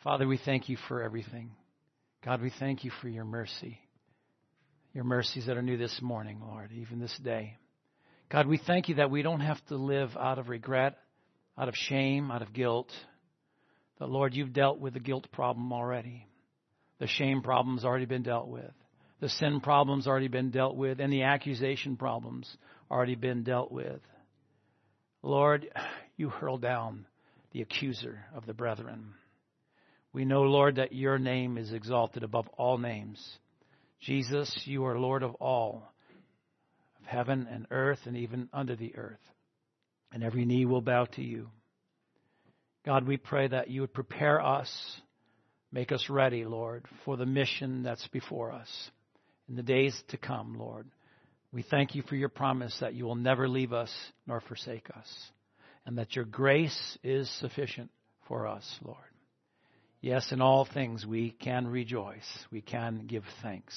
Father, we thank you for everything. God, we thank you for your mercy. Your mercies that are new this morning, Lord, even this day. God, we thank you that we don't have to live out of regret, out of shame, out of guilt. But Lord, you've dealt with the guilt problem already. The shame problem's already been dealt with. The sin problem's already been dealt with. And the accusation problem's already been dealt with. Lord, you hurl down the accuser of the brethren. We know, Lord, that your name is exalted above all names. Jesus, you are Lord of all, of heaven and earth and even under the earth. And every knee will bow to you. God, we pray that you would prepare us, make us ready, Lord, for the mission that's before us in the days to come, Lord. We thank you for your promise that you will never leave us nor forsake us, and that your grace is sufficient for us, Lord. Yes, in all things we can rejoice. We can give thanks.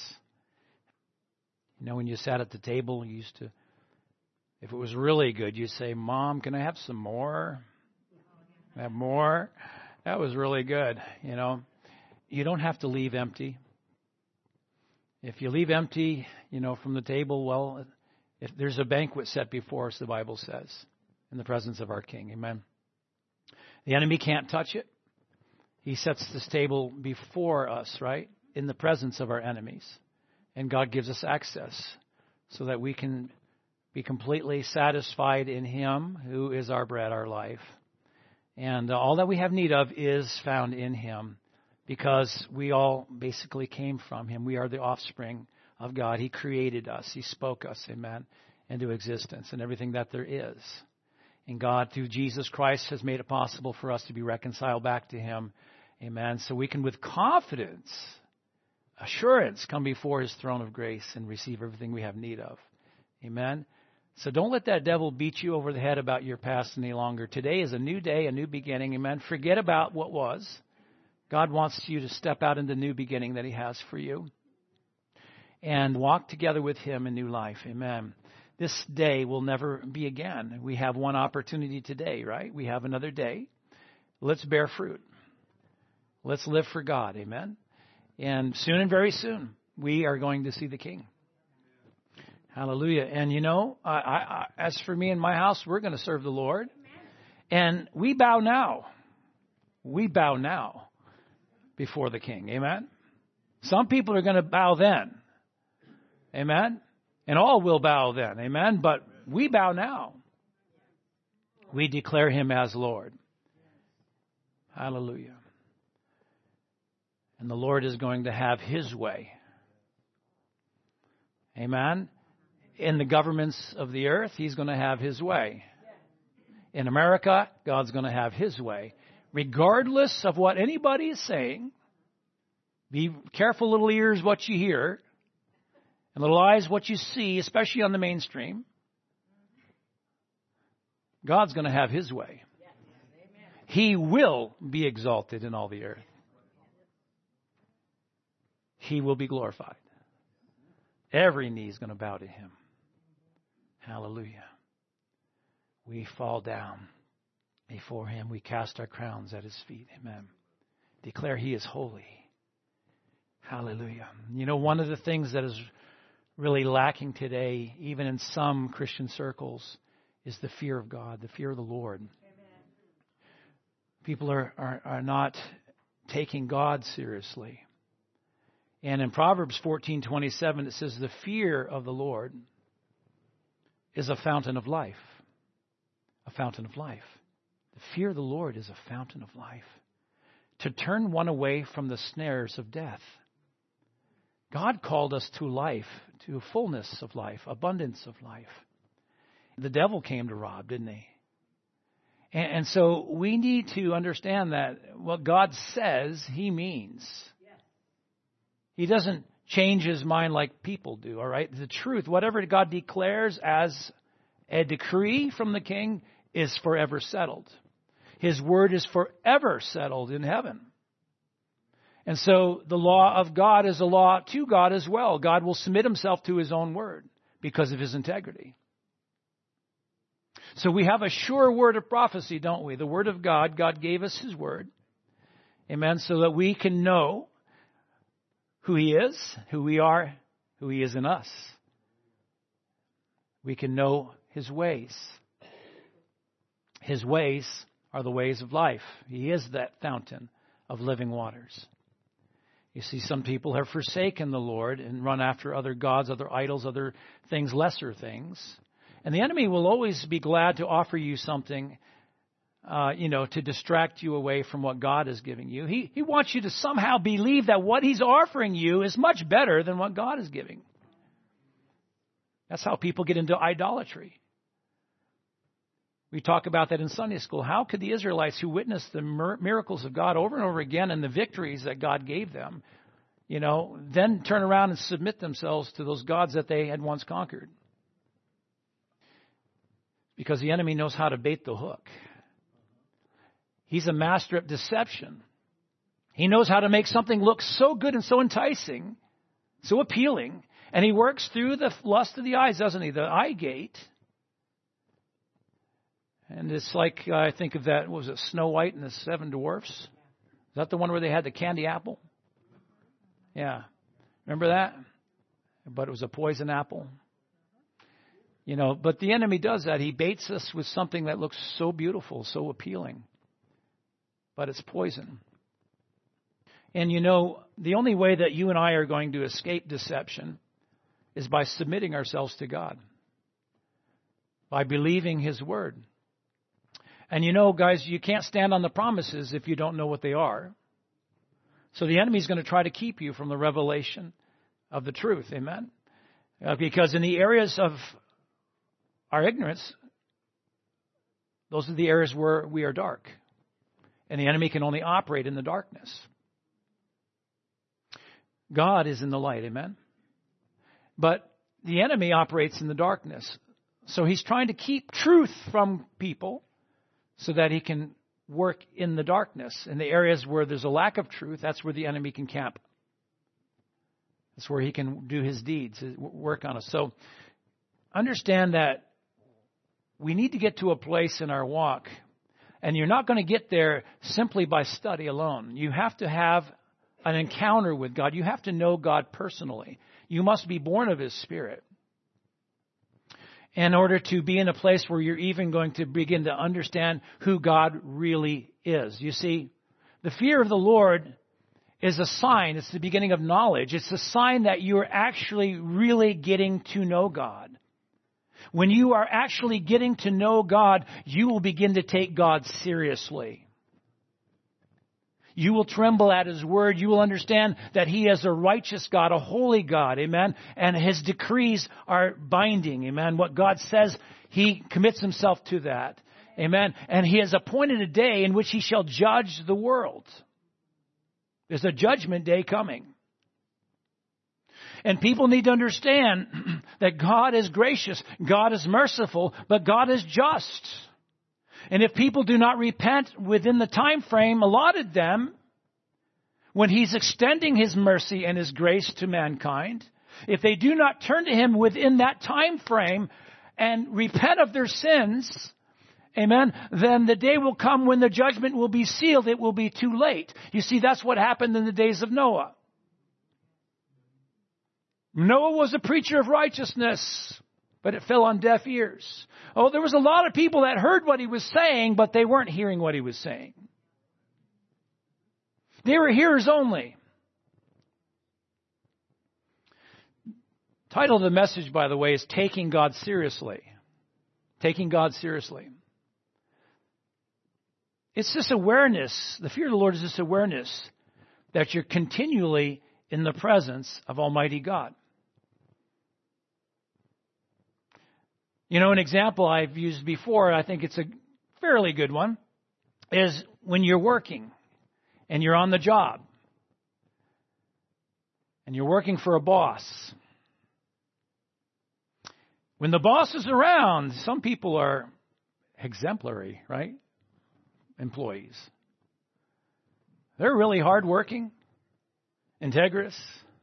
You know, when you sat at the table, you used to, if it was really good, you'd say, Mom, can I have some more? Can I have more? That was really good. You know, you don't have to leave empty. If you leave empty, you know, from the table, well, if there's a banquet set before us, the Bible says, in the presence of our King. Amen. The enemy can't touch it. He sets this table before us, right, in the presence of our enemies. And God gives us access so that we can be completely satisfied in him who is our bread, our life. And all that we have need of is found in him because we all basically came from him. We are the offspring of God. He created us. He spoke us, amen, into existence and everything that there is. And God, through Jesus Christ, has made it possible for us to be reconciled back to him. Amen. So we can, with confidence, assurance, come before his throne of grace and receive everything we have need of. Amen. So don't let that devil beat you over the head about your past any longer. Today is a new day, a new beginning. Amen. Forget about what was. God wants you to step out in the new beginning that he has for you and walk together with him in new life. Amen. This day will never be again. We have one opportunity today, right? We have another day. Let's bear fruit. Let's live for God. Amen. And soon and very soon, we are going to see the King. Hallelujah. And you know, as for me and my house, we're going to serve the Lord. And we bow now. We bow now before the King. Amen. Some people are going to bow then. Amen. And all will bow then. Amen. But we bow now. We declare him as Lord. Hallelujah. And the Lord is going to have his way. Amen. In the governments of the earth, he's going to have his way. In America, God's going to have his way. Regardless of what anybody is saying, be careful, little ears, what you hear. And little eyes, what you see, especially on the mainstream. God's going to have his way. He will be exalted in all the earth. He will be glorified. Every knee is going to bow to him. Hallelujah. We fall down before him. We cast our crowns at his feet. Amen. Declare he is holy. Hallelujah. You know, one of the things that is really lacking today, even in some Christian circles, is the fear of God, the fear of the Lord. Amen. People are not taking God seriously. And in Proverbs 14:27, it says, the fear of the Lord is a fountain of life. A fountain of life. The fear of the Lord is a fountain of life. To turn one away from the snares of death. God called us to life, to fullness of life, abundance of life. The devil came to rob, didn't he? And so we need to understand that what God says, he means. He doesn't change his mind like people do, all right? The truth, whatever God declares as a decree from the King, is forever settled. His word is forever settled in heaven. And so the law of God is a law to God as well. God will submit himself to his own word because of his integrity. So we have a sure word of prophecy, don't we? The word of God. God gave us his word. Amen. So that we can know who He is, who we are, who He is in us. We can know His ways. His ways are the ways of life. He is that fountain of living waters. You see, some people have forsaken the Lord and run after other gods, other idols, other things, lesser things. And the enemy will always be glad to offer you something, to distract you away from what God is giving you. He wants you to somehow believe that what He's offering you is much better than what God is giving. That's how people get into idolatry. We talk about that in Sunday school. How could the Israelites who witnessed the miracles of God over and over again and the victories that God gave them, then turn around and submit themselves to those gods that they had once conquered? Because the enemy knows how to bait the hook. He's a master at deception. He knows how to make something look so good and so enticing, so appealing. And he works through the lust of the eyes, doesn't he? The eye gate. And it's like, I think of that, what was it, Snow White and the Seven Dwarfs? Is that the one where they had the candy apple? Yeah. Remember that? But it was a poison apple. But the enemy does that. He baits us with something that looks so beautiful, so appealing. But it's poison. And the only way that you and I are going to escape deception is by submitting ourselves to God. By believing His word. And guys, you can't stand on the promises if you don't know what they are. So the enemy is going to try to keep you from the revelation of the truth. Amen? Because in the areas of our ignorance, those are the areas where we are dark. And the enemy can only operate in the darkness. God is in the light. Amen? But the enemy operates in the darkness. So he's trying to keep truth from people, so that he can work in the darkness. In the areas where there's a lack of truth, that's where the enemy can camp. That's where he can do his deeds, his work on us. So understand that we need to get to a place in our walk, and you're not going to get there simply by study alone. You have to have an encounter with God. You have to know God personally. You must be born of His Spirit in order to be in a place where you're even going to begin to understand who God really is. You see, the fear of the Lord is a sign. It's the beginning of knowledge. It's a sign that you're actually really getting to know God. When you are actually getting to know God, you will begin to take God seriously. You will tremble at His word. You will understand that He is a righteous God, a holy God. Amen. And His decrees are binding. Amen. What God says, He commits Himself to that. Amen. And He has appointed a day in which He shall judge the world. There's a judgment day coming. And people need to understand that God is gracious, God is merciful, but God is just. And if people do not repent within the time frame allotted them, when He's extending His mercy and His grace to mankind, if they do not turn to Him within that time frame and repent of their sins, amen, then the day will come when the judgment will be sealed. It will be too late. You see, that's what happened in the days of Noah. Noah was a preacher of righteousness, but it fell on deaf ears. Oh, there was a lot of people that heard what he was saying, but they weren't hearing what he was saying. They were hearers only. Title of the message, by the way, is Taking God Seriously. Taking God seriously. It's this awareness, the fear of the Lord is this awareness that you're continually in the presence of Almighty God. An example I've used before, I think it's a fairly good one, is when you're working and you're on the job and you're working for a boss. When the boss is around, some people are exemplary, right? Employees. They're really hardworking, integrous.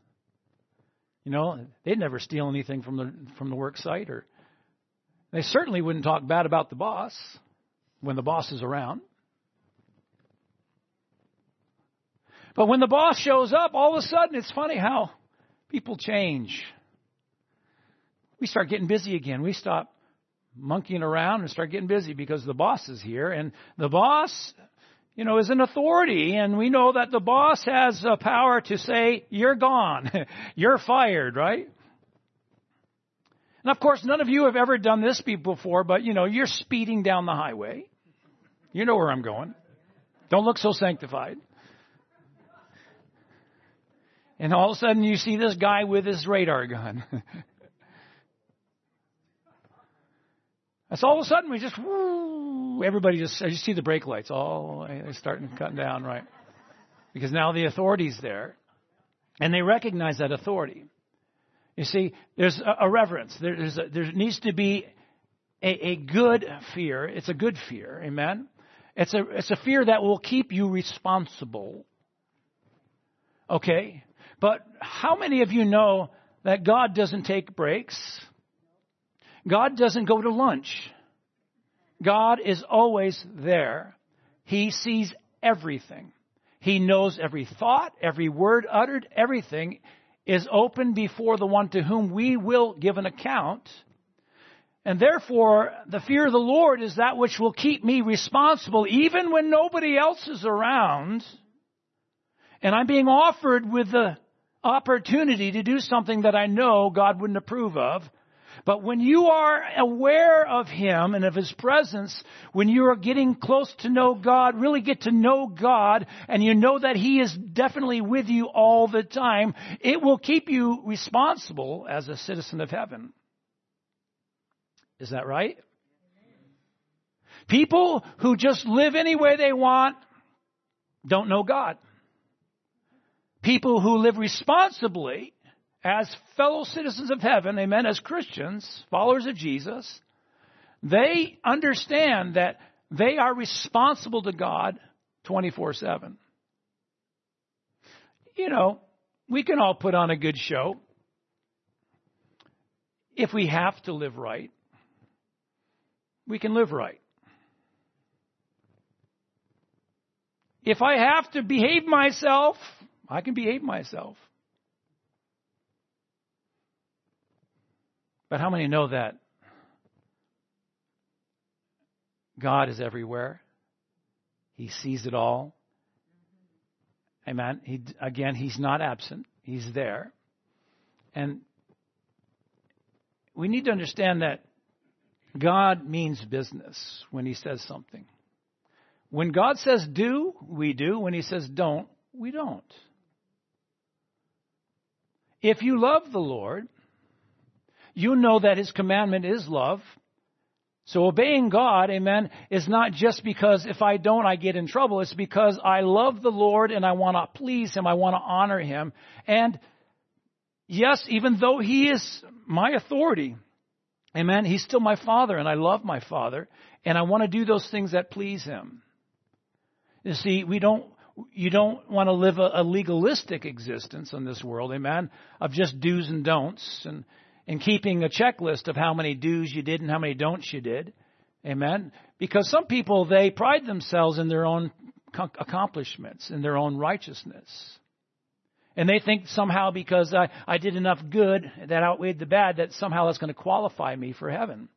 They'd never steal anything from the work site, or they certainly wouldn't talk bad about the boss when the boss is around. But when the boss shows up, all of a sudden, it's funny how people change. We start getting busy again. We stop monkeying around and start getting busy because the boss is here. And the boss, is an authority. And we know that the boss has the power to say, you're gone. You're fired, right? And of course, none of you have ever done this before, but you're speeding down the highway. You know where I'm going. Don't look so sanctified. And all of a sudden you see this guy with his radar gun. That's all of a sudden we just, everybody I just see the brake lights. They're starting cutting down, right? Because now the authority's there. And they recognize that authority. You see, there's a reverence. There needs to be a good fear. It's a good fear. Amen? It's a fear that will keep you responsible. Okay? But how many of you know that God doesn't take breaks? God doesn't go to lunch. God is always there. He sees everything. He knows every thought, every word uttered, everything is open before the one to whom we will give an account. And therefore, the fear of the Lord is that which will keep me responsible even when nobody else is around. And I'm being offered with the opportunity to do something that I know God wouldn't approve of. But when you are aware of Him and of His presence, when you are getting close to know God, really get to know God, and you know that He is definitely with you all the time, it will keep you responsible as a citizen of heaven. Is that right? People who just live any way they want don't know God. People who live responsibly as fellow citizens of heaven, amen, as Christians, followers of Jesus, they understand that they are responsible to God 24/7. We can all put on a good show if we have to live right. We can live right. If I have to behave myself, I can behave myself. But how many know that God is everywhere? He sees it all. Amen. He's not absent. He's there. And we need to understand that God means business when He says something. When God says do, we do. When He says don't, we don't. If you love the Lord, you know that His commandment is love. So obeying God, amen, is not just because if I don't, I get in trouble. It's because I love the Lord and I want to please Him. I want to honor Him. And yes, even though He is my authority, amen, He's still my Father and I love my Father. And I want to do those things that please Him. You see, you don't want to live a legalistic existence in this world, amen, of just do's and don'ts and keeping a checklist of how many do's you did and how many don'ts you did. Amen. Because some people, they pride themselves in their own accomplishments, in their own righteousness. And they think somehow because I did enough good that outweighed the bad, that somehow that's going to qualify me for heaven.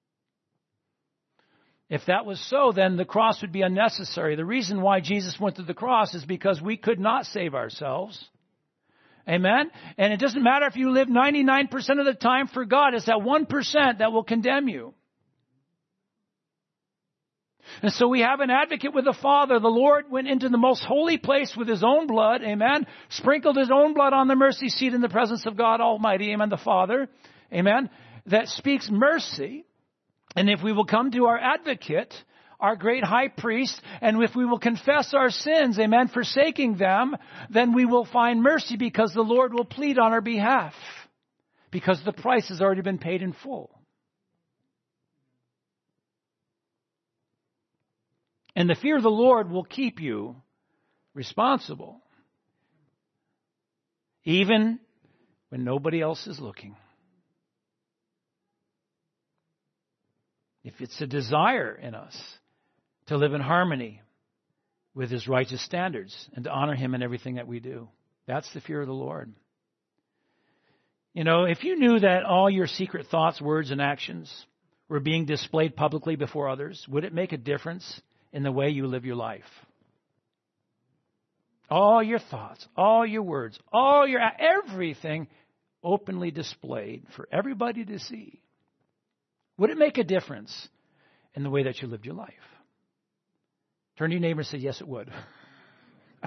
If that was so, then the cross would be unnecessary. The reason why Jesus went to the cross is because we could not save ourselves. Amen? And it doesn't matter if you live 99% of the time for God. It's that 1% that will condemn you. And so we have an advocate with the Father. The Lord went into the most holy place with His own blood. Amen? Sprinkled His own blood on the mercy seat in the presence of God Almighty. Amen? The Father. Amen? That speaks mercy. And if we will come to our advocate, our great high priest, and if we will confess our sins, amen, forsaking them, then we will find mercy because the Lord will plead on our behalf. Because the price has already been paid in full. And the fear of the Lord will keep you responsible. Even when nobody else is looking. If it's a desire in us to live in harmony with His righteous standards and to honor Him in everything that we do. That's the fear of the Lord. You know, if you knew that all your secret thoughts, words, and actions were being displayed publicly before others, would it make a difference in the way you live your life? All your thoughts, all your words, everything openly displayed for everybody to see. Would it make a difference in the way that you lived your life? Turn to your neighbor and say, yes, it would. Do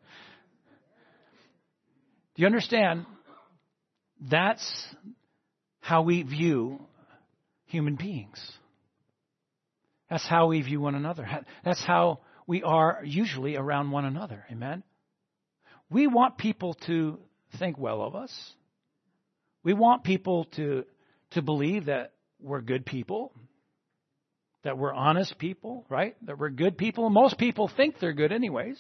you understand? That's how we view human beings. That's how we view one another. That's how we are usually around one another. Amen? We want people to think well of us. We want people to believe that we're good people, that we're honest people, right? That we're good people. Most people think they're good anyways.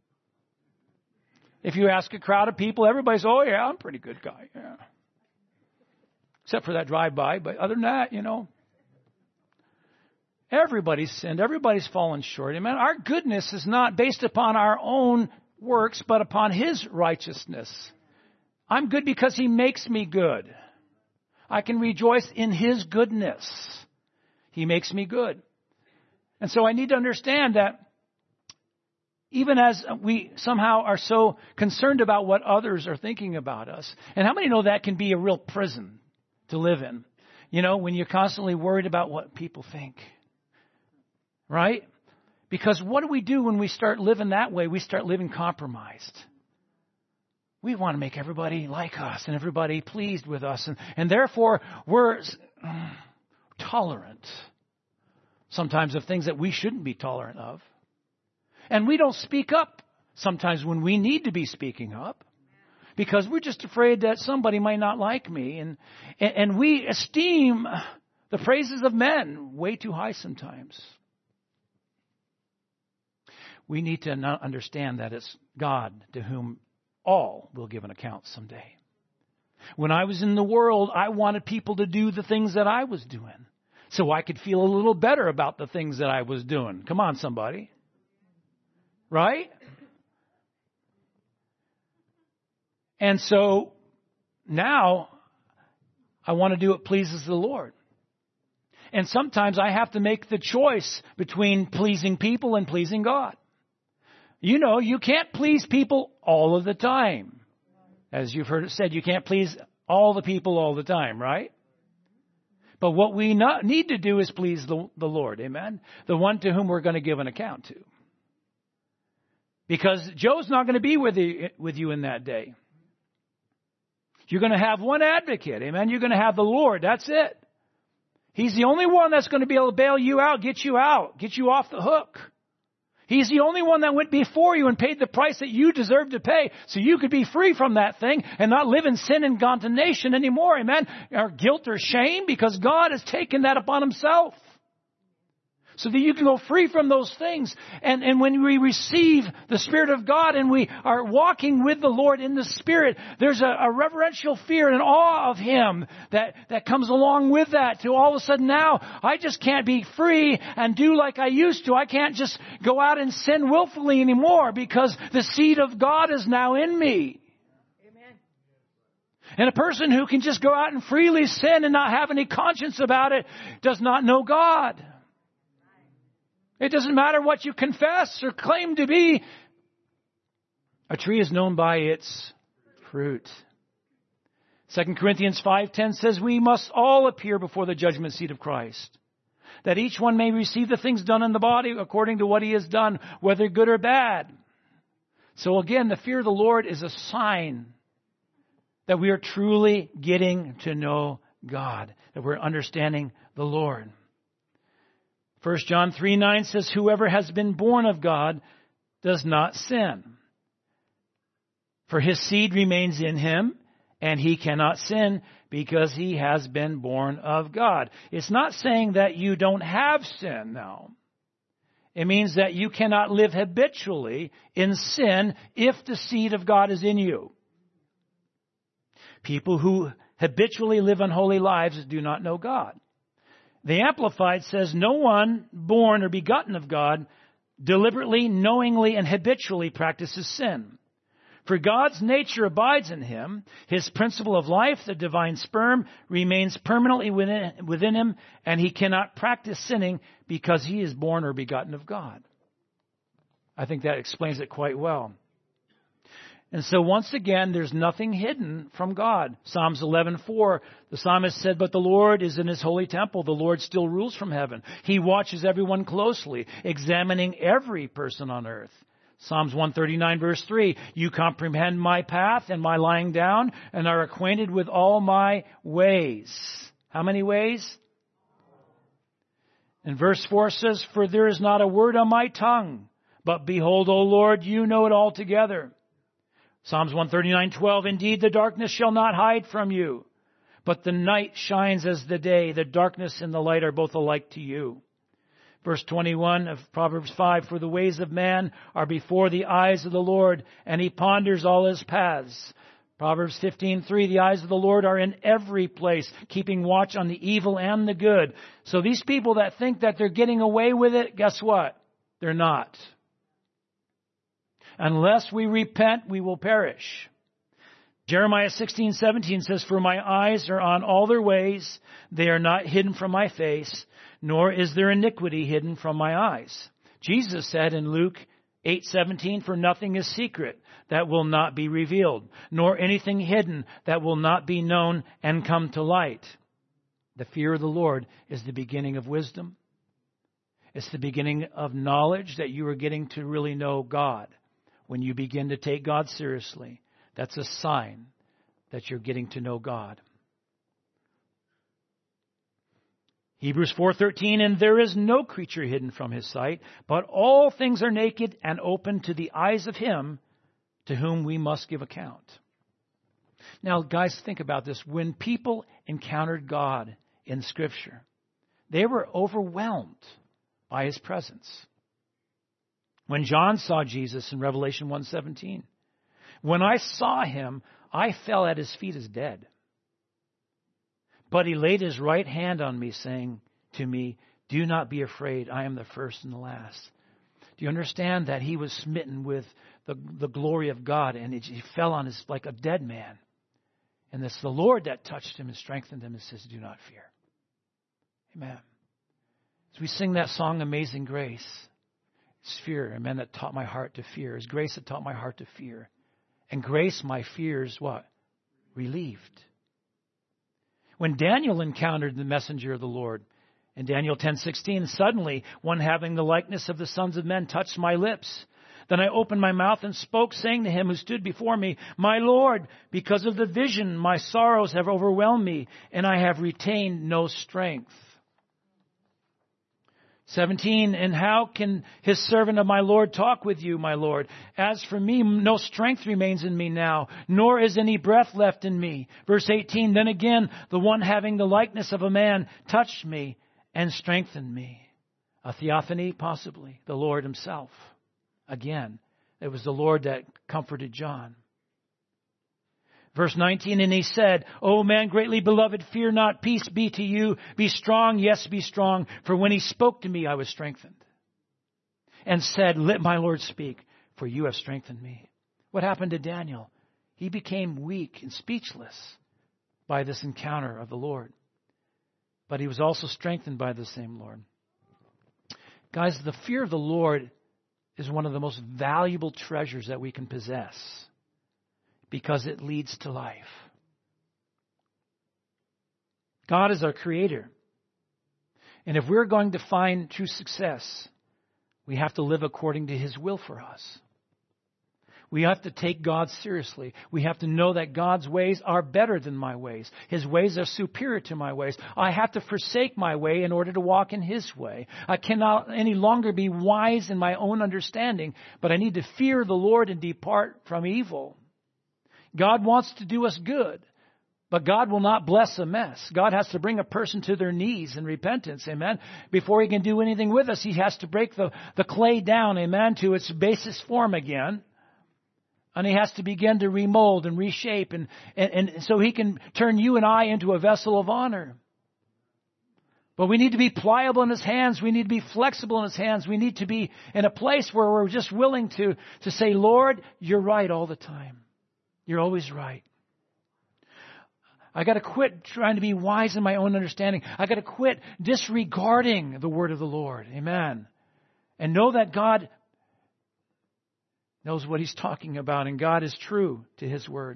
If you ask a crowd of people, everybody's, oh yeah, I'm a pretty good guy. Yeah. Except for that drive-by. But other than that, you know, everybody's sinned. Everybody's fallen short. Amen. Our goodness is not based upon our own works, but upon His righteousness. I'm good because He makes me good. I can rejoice in His goodness. He makes me good. And so I need to understand that even as we somehow are so concerned about what others are thinking about us, and how many know that can be a real prison to live in? You know, when you're constantly worried about what people think. Right? Because what do we do when we start living that way? We start living compromised. We want to make everybody like us and everybody pleased with us. And therefore, we're tolerant sometimes of things that we shouldn't be tolerant of. And we don't speak up sometimes when we need to be speaking up because we're just afraid that somebody might not like me. And we esteem the praises of men way too high sometimes. We need to understand that it's God to whom all will give an account someday. When I was in the world, I wanted people to do the things that I was doing so I could feel a little better about the things that I was doing. Come on, somebody. Right? And so now I want to do what pleases the Lord. And sometimes I have to make the choice between pleasing people and pleasing God. You know, you can't please people all of the time. As you've heard it said, you can't please all the people all the time, right? But what we need to do is please the Lord, amen? The one to whom we're going to give an account to. Because Joe's not going to be with you in that day. You're going to have one advocate, amen? You're going to have the Lord, that's it. He's the only one that's going to be able to bail you out, get you off the hook. He's the only one that went before you and paid the price that you deserve to pay so you could be free from that thing and not live in sin and condemnation anymore, amen? Or guilt or shame, because God has taken that upon Himself. So that you can go free from those things. And when we receive the Spirit of God and we are walking with the Lord in the Spirit, there's a reverential fear and awe of Him that comes along with that. To all of a sudden now, I just can't be free and do like I used to. I can't just go out and sin willfully anymore because the seed of God is now in me. Amen. And a person who can just go out and freely sin and not have any conscience about it does not know God. It doesn't matter what you confess or claim to be. A tree is known by its fruit. 2 Corinthians 5:10 says we must all appear before the judgment seat of Christ, that each one may receive the things done in the body according to what he has done, whether good or bad. So again, the fear of the Lord is a sign that we are truly getting to know God, that we're understanding the Lord. 1 John 3:9 says, whoever has been born of God does not sin. For his seed remains in him, and he cannot sin because he has been born of God. It's not saying that you don't have sin now. It means that you cannot live habitually in sin if the seed of God is in you. People who habitually live unholy lives do not know God. The Amplified says, no one born or begotten of God deliberately, knowingly, and habitually practices sin. For God's nature abides in him. His principle of life, the divine sperm, remains permanently within him, and he cannot practice sinning because he is born or begotten of God. I think that explains it quite well. And so once again, there's nothing hidden from God. Psalms 11:4, the psalmist said, "But the Lord is in his holy temple. The Lord still rules from heaven. He watches everyone closely, examining every person on earth." Psalms 139 verse 3, "You comprehend my path and my lying down and are acquainted with all my ways." How many ways? And verse 4 says, "For there is not a word on my tongue, but behold, O Lord, you know it altogether." Psalms 139:12, "Indeed, the darkness shall not hide from you, but the night shines as the day. The darkness and the light are both alike to you." Verse 21 of Proverbs 5, "For the ways of man are before the eyes of the Lord, and he ponders all his paths." Proverbs 15:3, "The eyes of the Lord are in every place, keeping watch on the evil and the good." So these people that think that they're getting away with it, guess what? They're not. Unless we repent, we will perish. Jeremiah 16:17 says, "For my eyes are on all their ways. They are not hidden from my face, nor is there iniquity hidden from my eyes." Jesus said in Luke 8:17, "For nothing is secret that will not be revealed, nor anything hidden that will not be known and come to light." The fear of the Lord is the beginning of wisdom. It's the beginning of knowledge that you are getting to really know God. When you begin to take God seriously, that's a sign that you're getting to know God. Hebrews 4:13, "And there is no creature hidden from his sight, but all things are naked and open to the eyes of him to whom we must give account." Now, guys, think about this. When people encountered God in Scripture, they were overwhelmed by his presence. When John saw Jesus in Revelation 1:17, "When I saw him, I fell at his feet as dead. But he laid his right hand on me, saying to me, 'Do not be afraid. I am the first and the last.'" Do you understand that he was smitten with the glory of God, and he fell on his like a dead man? And it's the Lord that touched him and strengthened him and says, "Do not fear." Amen. As we sing that song, "Amazing Grace," it's fear, amen, that taught my heart to fear. It's grace that taught my heart to fear. And grace, my fears, what? Relieved. When Daniel encountered the messenger of the Lord, in Daniel 10:16, "Suddenly one having the likeness of the sons of men touched my lips. Then I opened my mouth and spoke, saying to him who stood before me, 'My Lord, because of the vision, my sorrows have overwhelmed me, and I have retained no strength.'" 17, "And how can his servant of my Lord talk with you, my Lord? As for me, no strength remains in me now, nor is any breath left in me." Verse 18, "Then again, the one having the likeness of a man touched me and strengthened me." A theophany, possibly, the Lord himself. Again, it was the Lord that comforted John. Verse 19, "And he said, 'O man greatly beloved, fear not, peace be to you. Be strong, yes, be strong. For when he spoke to me, I was strengthened.' And said, 'Let my Lord speak, for you have strengthened me.'" What happened to Daniel? He became weak and speechless by this encounter of the Lord. But he was also strengthened by the same Lord. Guys, the fear of the Lord is one of the most valuable treasures that we can possess, because it leads to life. God is our creator. And if we're going to find true success, we have to live according to his will for us. We have to take God seriously. We have to know that God's ways are better than my ways. His ways are superior to my ways. I have to forsake my way in order to walk in his way. I cannot any longer be wise in my own understanding, but I need to fear the Lord and depart from evil. God wants to do us good, but God will not bless a mess. God has to bring a person to their knees in repentance, amen. Before he can do anything with us, he has to break the clay down, amen, to its basis form again. And he has to begin to remold and reshape, and so he can turn you and I into a vessel of honor. But we need to be pliable in His hands. We need to be flexible in His hands. We need to be in a place where we're just willing to say, Lord, you're right all the time. You're always right. I got to quit trying to be wise in my own understanding. I got to quit disregarding the word of the Lord. Amen. And know that God knows what He's talking about, and God is true to His word.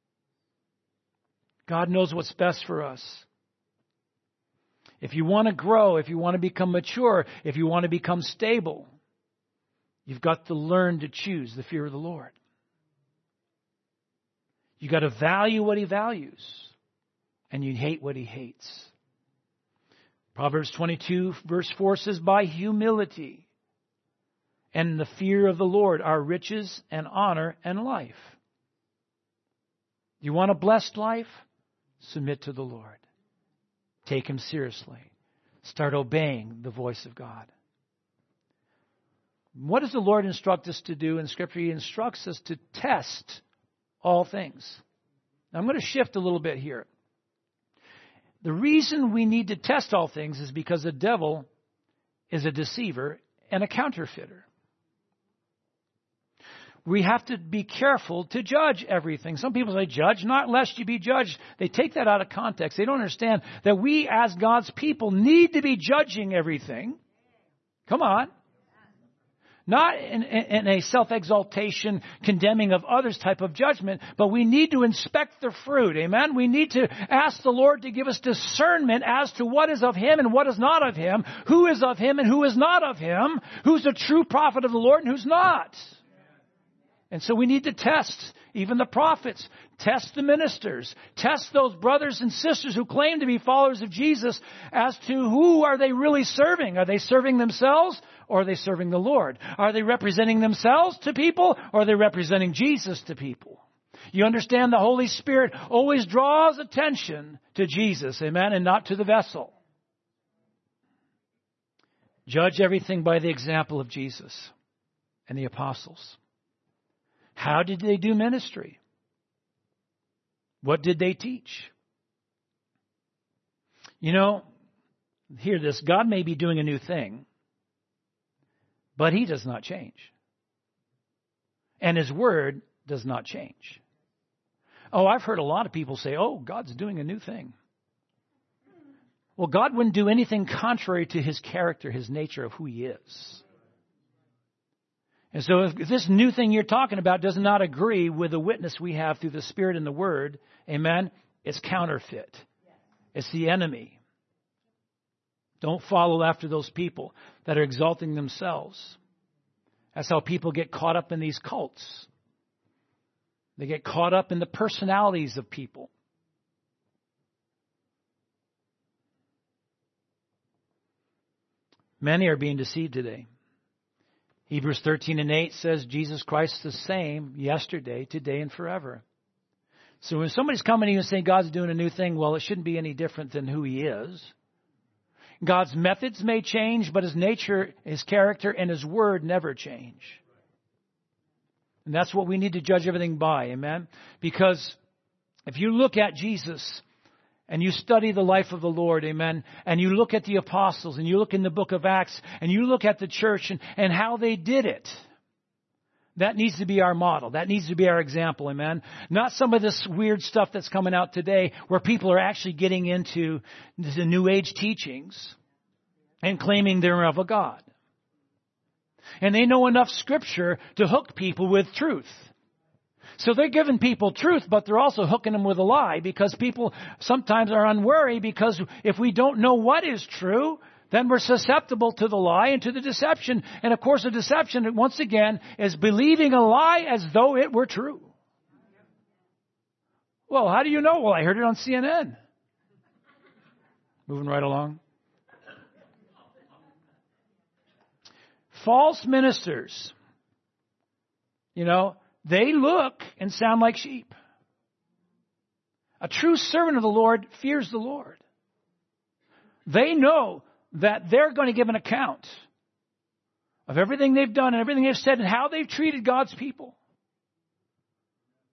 God knows what's best for us. If you want to grow, if you want to become mature, if you want to become stable, you've got to learn to choose the fear of the Lord. You've got to value what He values, and you hate what He hates. Proverbs 22 verse 4 says, by humility and the fear of the Lord are riches and honor and life. You want a blessed life? Submit to the Lord. Take Him seriously. Start obeying the voice of God. What does the Lord instruct us to do in Scripture? He instructs us to test all things. Now, I'm going to shift a little bit here. The reason we need to test all things is because the devil is a deceiver and a counterfeiter. We have to be careful to judge everything. Some people say, judge not lest you be judged. They take that out of context. They don't understand that we as God's people need to be judging everything. Come on. Not in a self-exaltation, condemning of others type of judgment, but we need to inspect the fruit. Amen? We need to ask the Lord to give us discernment as to what is of Him and what is not of Him, who is of Him and who is not of Him, who's a true prophet of the Lord and who's not. And so we need to test even the prophets, test the ministers, test those brothers and sisters who claim to be followers of Jesus as to who are they really serving. Are they serving themselves or are they serving the Lord? Are they representing themselves to people or are they representing Jesus to people? You understand the Holy Spirit always draws attention to Jesus, amen, and not to the vessel. Judge everything by the example of Jesus and the apostles. How did they do ministry? What did they teach? You know, hear this. God may be doing a new thing, but He does not change. And His word does not change. Oh, I've heard a lot of people say, oh, God's doing a new thing. Well, God wouldn't do anything contrary to His character, His nature of who He is. And so if this new thing you're talking about does not agree with the witness we have through the Spirit and the Word, amen, it's counterfeit. It's the enemy. Don't follow after those people that are exalting themselves. That's how people get caught up in these cults. They get caught up in the personalities of people. Many are being deceived today. Hebrews 13:8 says Jesus Christ is the same yesterday, today, and forever. So when somebody's coming to you and saying God's doing a new thing, well, it shouldn't be any different than who He is. God's methods may change, but His nature, His character, and His word never change. And that's what we need to judge everything by, amen? Because if you look at Jesus and you study the life of the Lord, amen, and you look at the apostles, and you look in the book of Acts, and you look at the church and how they did it, that needs to be our model. That needs to be our example, amen? Not some of this weird stuff that's coming out today where people are actually getting into the New Age teachings and claiming they're of a God. And they know enough Scripture to hook people with truth. So they're giving people truth, but they're also hooking them with a lie because people sometimes are unwary because if we don't know what is true, then we're susceptible to the lie and to the deception. And of course, the deception, once again, is believing a lie as though it were true. Well, how do you know? Well, I heard it on CNN. Moving right along. False ministers. You know, they look and sound like sheep. A true servant of the Lord fears the Lord. They know that they're going to give an account of everything they've done and everything they've said and how they've treated God's people.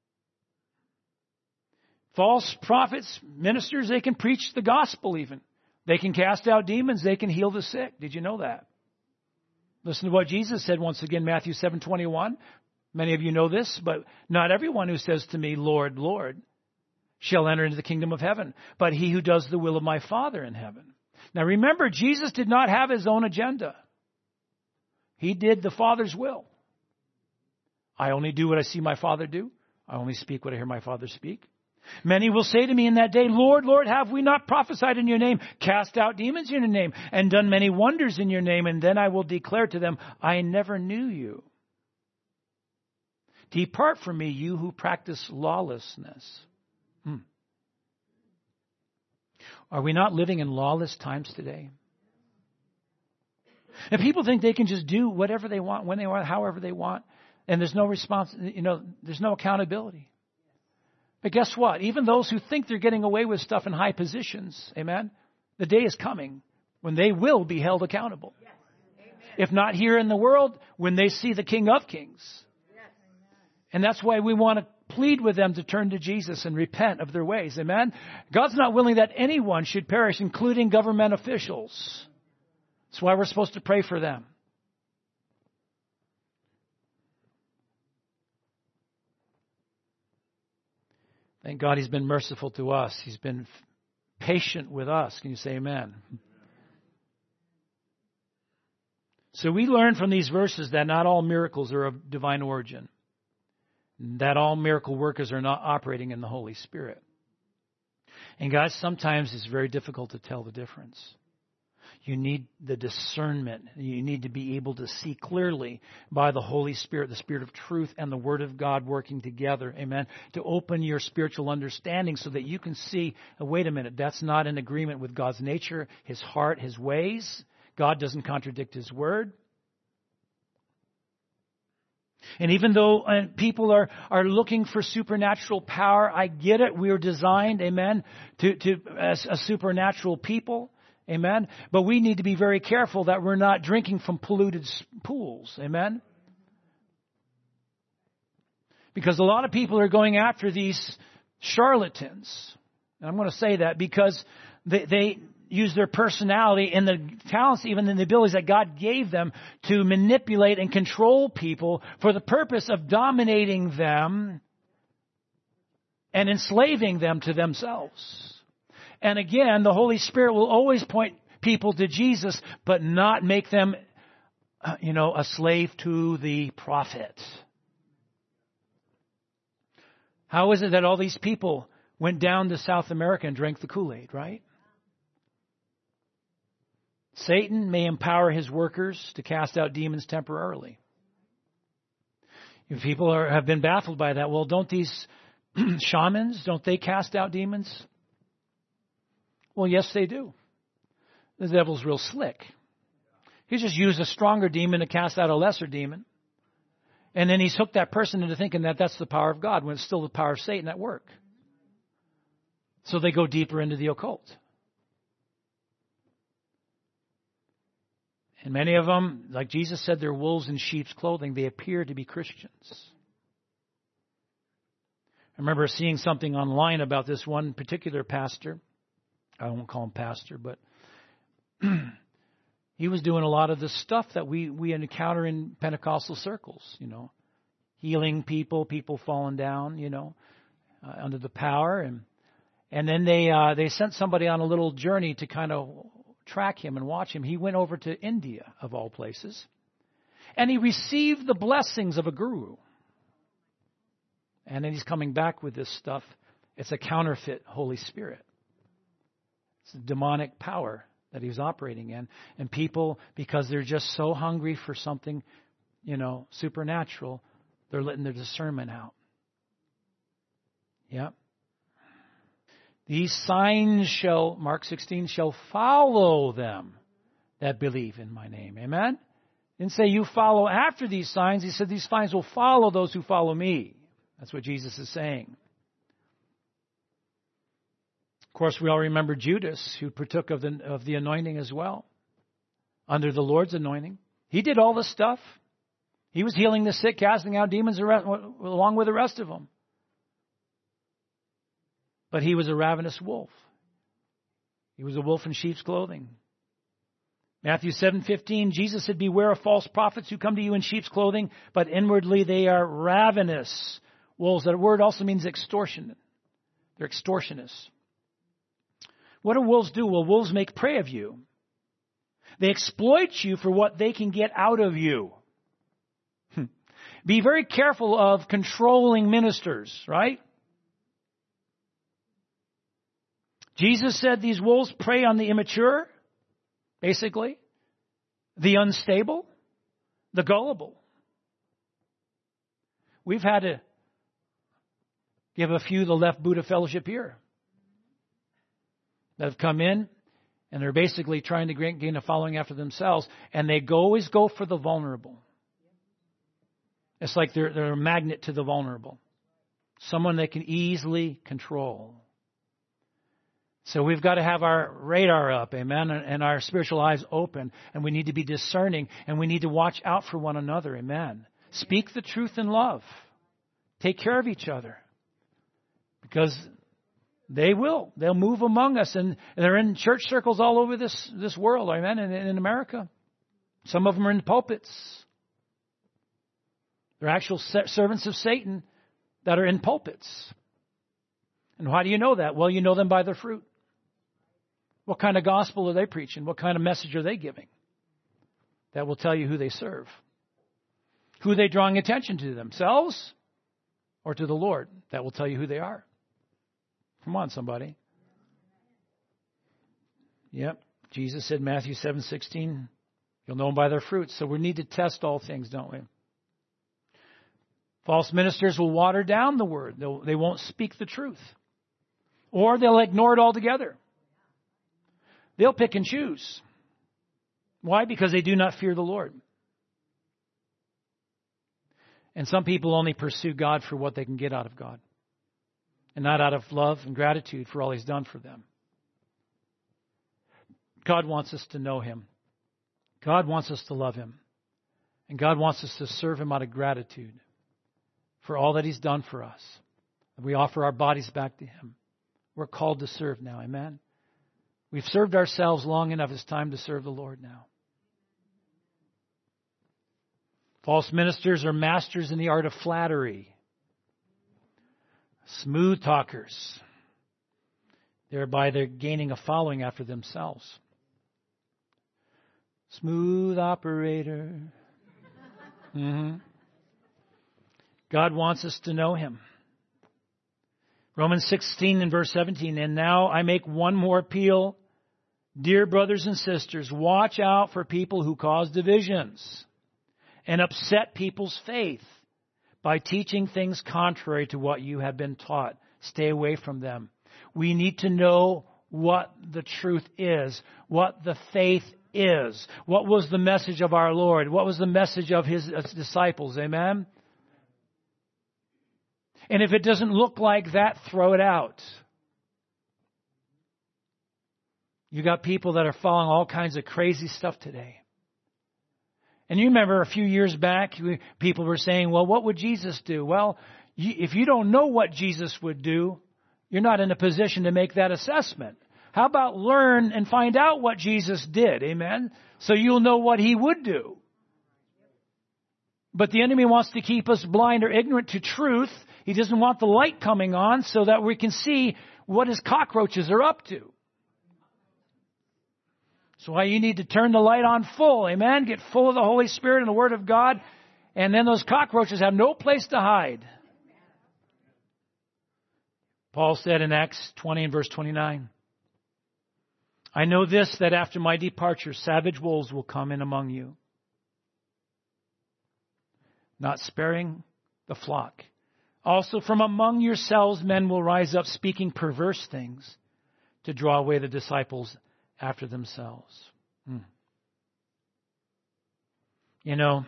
False prophets, ministers, they can preach the gospel even. They can cast out demons. They can heal the sick. Did you know that? Listen to what Jesus said once again, Matthew 7:21. Many of you know this, but not everyone who says to me, Lord, Lord, shall enter into the kingdom of heaven, but he who does the will of my Father in heaven. Now remember, Jesus did not have his own agenda. He did the Father's will. I only do what I see my Father do. I only speak what I hear my Father speak. Many will say to me in that day, Lord, Lord, have we not prophesied in your name, cast out demons in your name, and done many wonders in your name? And then I will declare to them, I never knew you. Depart from me, you who practice lawlessness. Are we not living in lawless times today? And people think they can just do whatever they want, when they want, however they want, and there's no response, there's no accountability. But guess what? Even those who think they're getting away with stuff in high positions, amen, the day is coming when they will be held accountable. Yes. If not here in the world, when they see the King of Kings. Yes. And that's why we want to plead with them to turn to Jesus and repent of their ways. Amen? God's not willing that anyone should perish, including government officials. That's why we're supposed to pray for them. Thank God he's been merciful to us. He's been patient with us. Can you say amen? So we learn from these verses that not all miracles are of divine origin. That all miracle workers are not operating in the Holy Spirit. And guys, sometimes it's very difficult to tell the difference. You need the discernment. You need to be able to see clearly by the Holy Spirit, the Spirit of truth and the Word of God working together. Amen. To open your spiritual understanding so that you can see, wait a minute, that's not in agreement with God's nature, His heart, His ways. God doesn't contradict His Word. And even though people are looking for supernatural power, I get it. We are designed, amen, as a supernatural people. Amen. But we need to be very careful that we're not drinking from polluted pools. Amen. Because a lot of people are going after these charlatans. And I'm going to say that because they use their personality and the talents, even in the abilities that God gave them to manipulate and control people for the purpose of dominating them and enslaving them to themselves. And again, the Holy Spirit will always point people to Jesus, but not make them, a slave to the prophet. How is it that all these people went down to South America and drank the Kool-Aid, right? Satan may empower his workers to cast out demons temporarily. If people have been baffled by that, well, don't these shamans, don't they cast out demons? Well, yes, they do. The devil's real slick. He just used a stronger demon to cast out a lesser demon. And then he's hooked that person into thinking that that's the power of God when it's still the power of Satan at work. So they go deeper into the occult. And many of them, like Jesus said, they're wolves in sheep's clothing. They appear to be Christians. I remember seeing something online about this one particular pastor. I won't call him pastor, but he was doing a lot of the stuff that we encounter in Pentecostal circles, healing people falling down, under the power. And then they sent somebody on a little journey to kind of track him and watch him. He went over to India, of all places, and he received the blessings of a guru. And then he's coming back with this stuff. It's a counterfeit Holy Spirit. It's a demonic power that he was operating in. And people, because they're just so hungry for something, supernatural, they're letting their discernment out. Yeah. These signs shall, Mark 16, shall follow them that believe in my name. Amen? Didn't say you follow after these signs. He said these signs will follow those who follow me. That's what Jesus is saying. Of course, we all remember Judas, who partook of the anointing as well, under the Lord's anointing. He did all this stuff. He was healing the sick, casting out demons along with the rest of them. But he was a ravenous wolf. He was a wolf in sheep's clothing. Matthew 7:15, Jesus said, beware of false prophets who come to you in sheep's clothing, but inwardly they are ravenous wolves. That word also means extortion. They're extortionists. What do wolves do? Well, wolves make prey of you. They exploit you for what they can get out of you. Be very careful of controlling ministers, right? Jesus said these wolves prey on the immature, basically, the unstable, the gullible. We've had to give a few the left Buddha fellowship here that have come in and they're basically trying to gain a following after themselves, and they always go for the vulnerable. It's like they're a magnet to the vulnerable, someone they can easily control. So we've got to have our radar up, amen, and our spiritual eyes open, and we need to be discerning, and we need to watch out for one another, amen. Speak the truth in love. Take care of each other, because they will. They'll move among us, and they're in church circles all over this world, amen, and in America. Some of them are in pulpits. They're actual servants of Satan that are in pulpits. And how do you know that? Well, you know them by their fruit. What kind of gospel are they preaching? What kind of message are they giving? That will tell you who they serve. Who are they drawing attention to, themselves or to the Lord? That will tell you who they are. Come on, somebody. Yep. Jesus said, Matthew 7:16, you'll know them by their fruits. So we need to test all things, don't we? False ministers will water down the word. They won't speak the truth. Or they'll ignore it altogether. They'll pick and choose. Why? Because they do not fear the Lord. And some people only pursue God for what they can get out of God, and not out of love and gratitude for all He's done for them. God wants us to know Him. God wants us to love Him. And God wants us to serve Him out of gratitude for all that He's done for us. And we offer our bodies back to Him. We're called to serve now. Amen? We've served ourselves long enough. It's time to serve the Lord now. False ministers are masters in the art of flattery. Smooth talkers. Thereby they're gaining a following after themselves. Smooth operator. God wants us to know Him. Romans 16 and verse 17, and now I make one more appeal. Dear brothers and sisters, watch out for people who cause divisions and upset people's faith by teaching things contrary to what you have been taught. Stay away from them. We need to know what the truth is, what the faith is. What was the message of our Lord? What was the message of His disciples? Amen? And if it doesn't look like that, throw it out. You got people that are following all kinds of crazy stuff today. And you remember a few years back, people were saying, well, what would Jesus do? Well, if you don't know what Jesus would do, you're not in a position to make that assessment. How about learn and find out what Jesus did? Amen? So you'll know what He would do. But the enemy wants to keep us blind or ignorant to truth. He doesn't want the light coming on so that we can see what His cockroaches are up to. So why you need to turn the light on full, amen? Get full of the Holy Spirit and the Word of God, and then those cockroaches have no place to hide. Paul said in Acts 20 and verse 29, I know this, that after my departure, savage wolves will come in among you, not sparing the flock. Also from among yourselves men will rise up speaking perverse things to draw away the disciples after themselves. You know,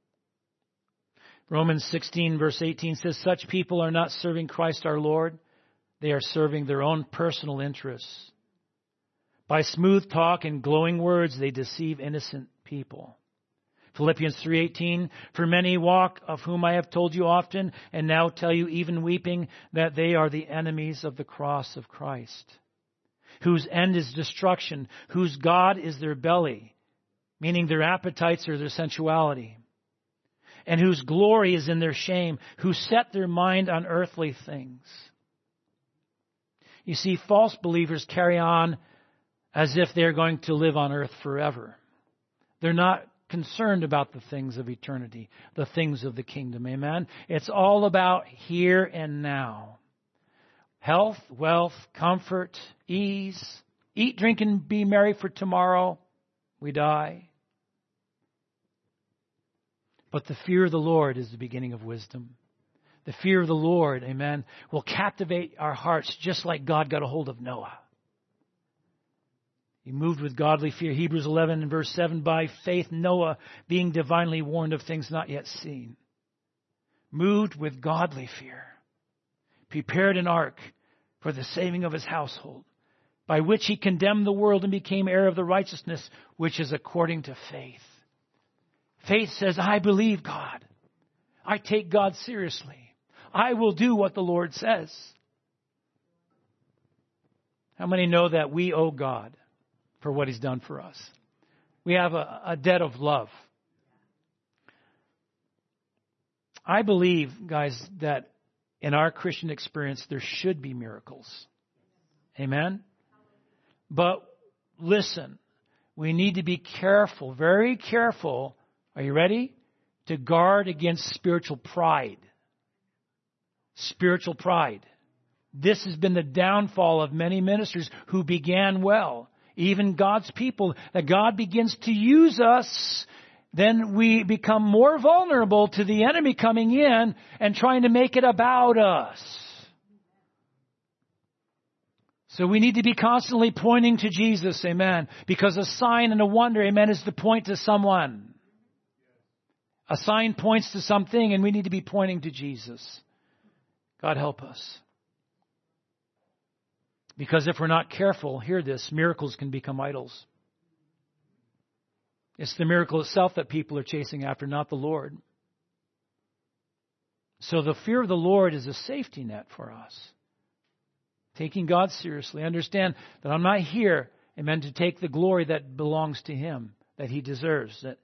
Romans 16 verse 18 says, such people are not serving Christ our Lord. They are serving their own personal interests. By smooth talk and glowing words, they deceive innocent people. Philippians 3:18, for many walk, of whom I have told you often, and now tell you even weeping, that they are the enemies of the cross of Christ. whose end is destruction, whose God is their belly, meaning their appetites or their sensuality, and whose glory is in their shame, who set their mind on earthly things. You see, false believers carry on as if they're going to live on earth forever. They're not concerned about the things of eternity, the things of the kingdom. Amen? It's all about here and now. Health, wealth, comfort, ease. Eat, drink, and be merry, for tomorrow we die. But the fear of the Lord is the beginning of wisdom. The fear of the Lord, amen, will captivate our hearts just like God got a hold of Noah. He moved with godly fear. Hebrews 11 and verse 7, by faith Noah, being divinely warned of things not yet seen, moved with godly fear, prepared an ark for the saving of his household, by which he condemned the world and became heir of the righteousness which is according to faith. Faith says, I believe God. I take God seriously. I will do what the Lord says. How many know that we owe God for what He's done for us? We have a debt of love. I believe, guys, that in our Christian experience, there should be miracles. Amen? But listen, we need to be careful, very careful. Are you ready? To guard against spiritual pride. Spiritual pride. This has been the downfall of many ministers who began well. Even God's people, that God begins to use us, then we become more vulnerable to the enemy coming in and trying to make it about us. So we need to be constantly pointing to Jesus, amen. Because a sign and a wonder, amen, is to point to someone. A sign points to something, and we need to be pointing to Jesus. God help us. Because if we're not careful, hear this, miracles can become idols. It's the miracle itself that people are chasing after, not the Lord. So the fear of the Lord is a safety net for us. Taking God seriously. Understand that I'm not here, amen, to take the glory that belongs to Him, that He deserves. That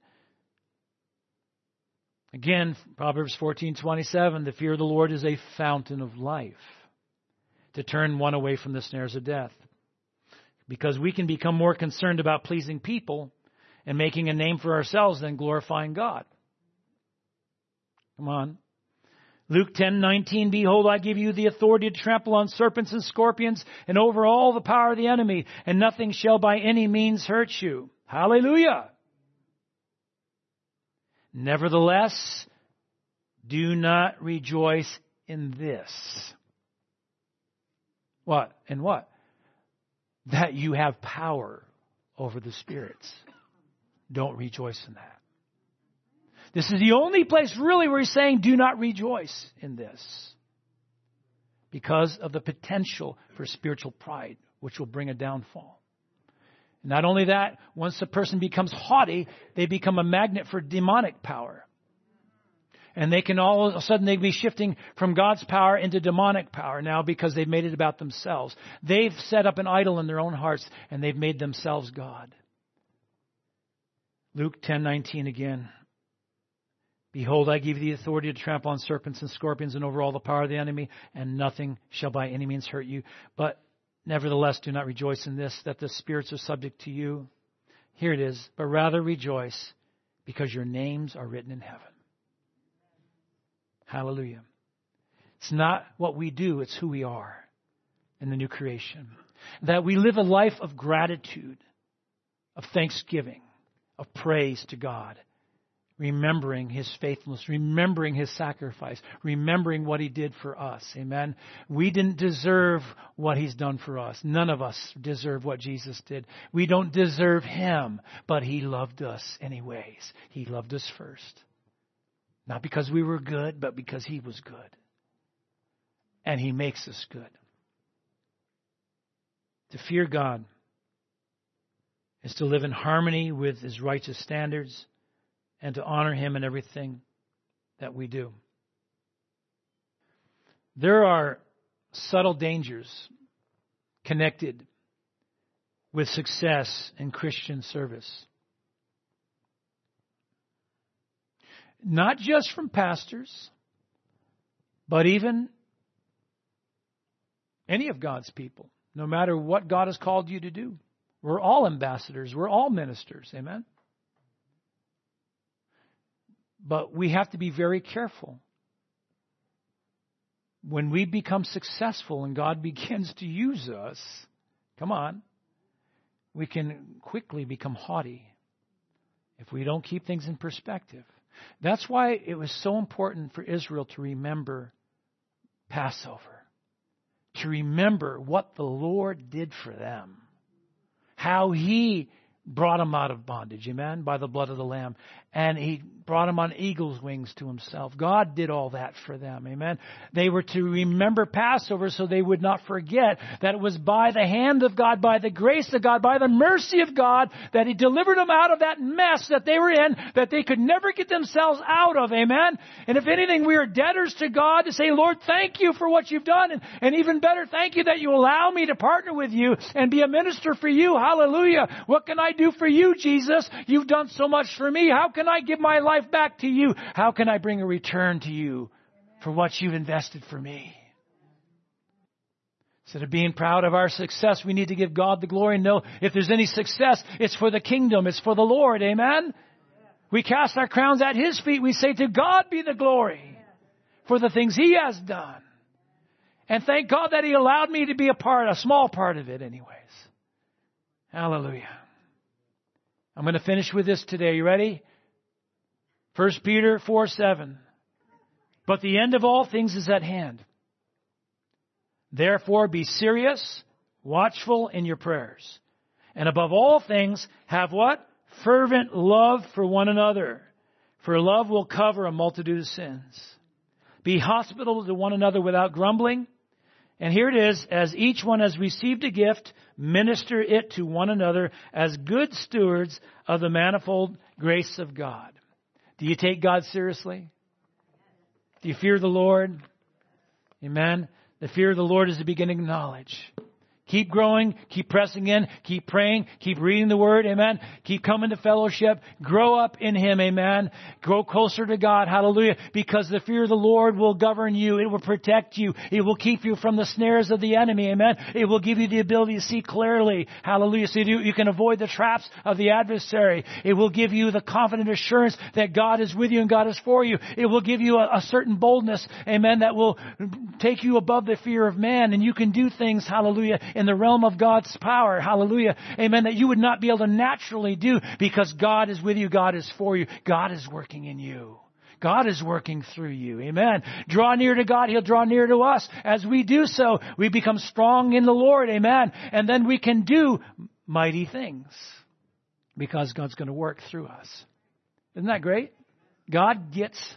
again, Proverbs 14:27, the fear of the Lord is a fountain of life, to turn one away from the snares of death. Because we can become more concerned about pleasing people and making a name for ourselves than glorifying God. Come on. Luke 10:19, behold, I give you the authority to trample on serpents and scorpions and over all the power of the enemy, and nothing shall by any means hurt you. Hallelujah. Nevertheless, do not rejoice in this. What? In what? That you have power over the spirits. Don't rejoice in that. This is the only place really where He's saying do not rejoice in this. Because of the potential for spiritual pride, which will bring a downfall. Not only that, once a person becomes haughty, they become a magnet for demonic power. And they can all of a sudden they be shifting from God's power into demonic power now because they've made it about themselves. They've set up an idol in their own hearts and they've made themselves God. Luke 10:19 again. Behold, I give you the authority to trample on serpents and scorpions and over all the power of the enemy, and nothing shall by any means hurt you. But nevertheless, do not rejoice in this, that the spirits are subject to you. Here it is. But rather rejoice because your names are written in heaven. Hallelujah. It's not what we do, it's who we are in the new creation. That we live a life of gratitude, of thanksgiving, of praise to God. Remembering His faithfulness, remembering His sacrifice, remembering what He did for us. Amen. We didn't deserve what He's done for us. None of us deserve what Jesus did. We don't deserve Him, but He loved us anyways. He loved us first. Not because we were good, but because He was good. And He makes us good. To fear God is to live in harmony with His righteous standards and to honor Him in everything that we do. There are subtle dangers connected with success in Christian service. Not just from pastors, but even any of God's people, no matter what God has called you to do. We're all ambassadors. We're all ministers. Amen? But we have to be very careful. When we become successful and God begins to use us, come on, we can quickly become haughty if we don't keep things in perspective. That's why it was so important for Israel to remember Passover, to remember what the Lord did for them, how He brought them out of bondage, amen, by the blood of the Lamb. And He brought them on eagle's wings to Himself. God did all that for them, amen. They were to remember Passover so they would not forget that it was by the hand of God, by the grace of God, by the mercy of God, that He delivered them out of that mess that they were in, that they could never get themselves out of, amen. And if anything, we are debtors to God to say, Lord, thank you for what you've done. And even better, thank you that you allow me to partner with you and be a minister for you. Hallelujah. What can I do for you, Jesus? You've done so much for me. How can I give my life back to you? How can I bring a return to you for what you've invested for me? Instead of being proud of our success, we need to give God the glory and know if there's any success, it's for the kingdom. It's for the Lord. Amen? We cast our crowns at His feet. We say, to God be the glory for the things He has done. And thank God that He allowed me to be a small part of it anyways. Hallelujah. I'm going to finish with this today. You ready? 1 Peter 4:7. But the end of all things is at hand. Therefore be serious, watchful in your prayers. And above all things, have what? Fervent love for one another. For love will cover a multitude of sins. Be hospitable to one another without grumbling. And here it is, as each one has received a gift, minister it to one another as good stewards of the manifold grace of God. Do you take God seriously? Do you fear the Lord? Amen. The fear of the Lord is the beginning of knowledge. Keep growing, keep pressing in, keep praying, keep reading the Word, amen. Keep coming to fellowship, grow up in Him, amen. Grow closer to God, hallelujah, because the fear of the Lord will govern you. It will protect you. It will keep you from the snares of the enemy, amen. It will give you the ability to see clearly, hallelujah, so you can avoid the traps of the adversary. It will give you the confident assurance that God is with you and God is for you. It will give you a certain boldness, amen, that will take you above the fear of man, and you can do things, hallelujah, in the realm of God's power. Hallelujah. Amen. That you would not be able to naturally do because God is with you. God is for you. God is working in you. God is working through you. Amen. Draw near to God. He'll draw near to us. As we do so, we become strong in the Lord. Amen. And then we can do mighty things because God's going to work through us. Isn't that great? God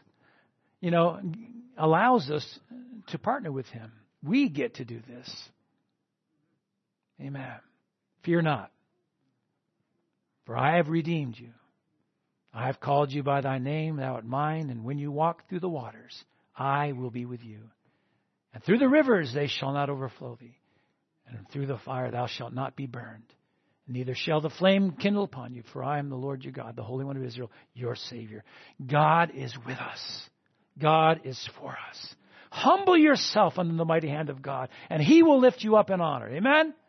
allows us to partner with Him. We get to do this. Amen. Fear not, for I have redeemed you. I have called you by thy name, thou art mine, and when you walk through the waters, I will be with you. And through the rivers they shall not overflow thee, and through the fire thou shalt not be burned. Neither shall the flame kindle upon you, for I am the Lord your God, the Holy One of Israel, your Savior. God is with us. God is for us. Humble yourself under the mighty hand of God, and He will lift you up in honor. Amen?